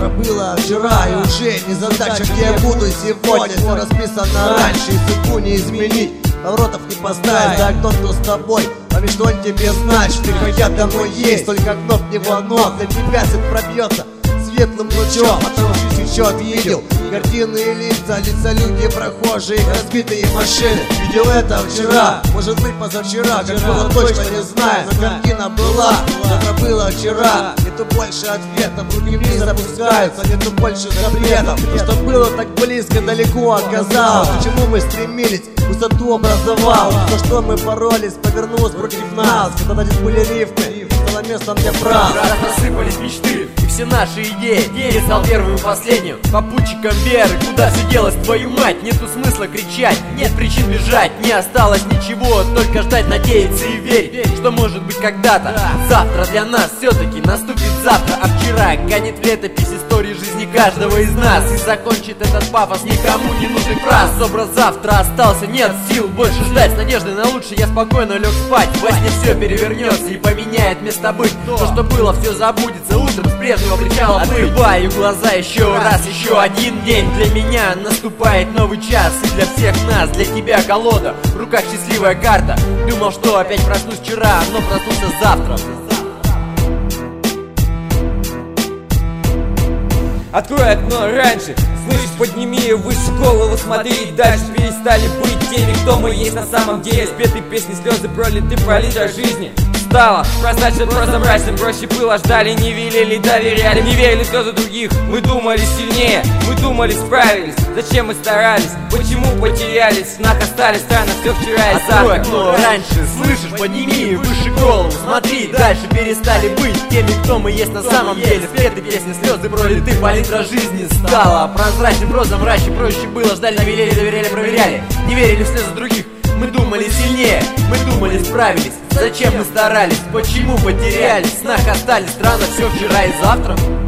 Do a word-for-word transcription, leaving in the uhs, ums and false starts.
завтра было вчера, и уже не задача, где я буду сегодня. Все расписано раньше, и судьбу не изменить, поворотов не поставить. Да кто кто с тобой, а ведь что он тебе значит? Ты хотят давно есть, только кнопк не волнов. Для тебя свет пробьется светлым лучом, потому что еще видел картины лица, лица люди прохожие, разбитые машины. Видел это вчера, может быть позавчера, как было точно не знаю, но картина была, завтра было вчера. Нету больше ответов, руки вниз опускаются, нету больше запретов. То, что было так близко, далеко оказалось. К чему мы стремились, высоту образовалось. То, что мы боролись, повернулось против нас. Когда здесь были рифмы, стало местом для прав. Раз рассыпались мечты и все наши идеи. Я стал первым и последним попутчиком веры. Куда все делось, твою мать? Нету смысла кричать, нет причин бежать. Не осталось ничего, только ждать, надеяться и верить, что может быть когда-то. Завтра для нас все-таки наступит завтра. А вчера канет в летопись истории жизни каждого из нас. И закончит этот пафос никому не нужный фраз. Образ завтра остался, нет сил больше ждать. С надеждой на лучшее я спокойно лег спать. Во сне все перевернется и поменяет место быть. То, что было, все забудется, утром с прежнего причала плыть. Открываю глаза еще раз, еще один день. Для меня наступает новый час, и для всех нас, для тебя колода, в руках счастливая карта. Думал, что опять проснусь вчера, но проснулся завтра. Открой окно раньше, слышишь, подними выше голову, смотри дальше. Перестали быть теми, кто мы есть на самом деле. Спеты песни, слезы пролиты про литр жизни. Стало прозрачно, просто мрачно, проще было. Ждали, не велели, доверяли, не верили в слезы других. Мы думали сильнее, мы думали справились. Зачем мы старались, почему потерялись? В снах остались, странно, все вчера и завтра. Открой окно раньше, слышишь, подними выше голову, смотри дальше. Перестали быть теми, кто мы есть на самом деле. Спеты песни, слезы пролиты, палитра жизни стала прозрачным, просто мрачно, проще было. Ждали, не верили, доверяли, проверяли, не верили в слезы других. Мы думали сильнее, мы думали справились. Зачем мы старались, почему потерялись? В снах остались, странно, все вчера и завтра.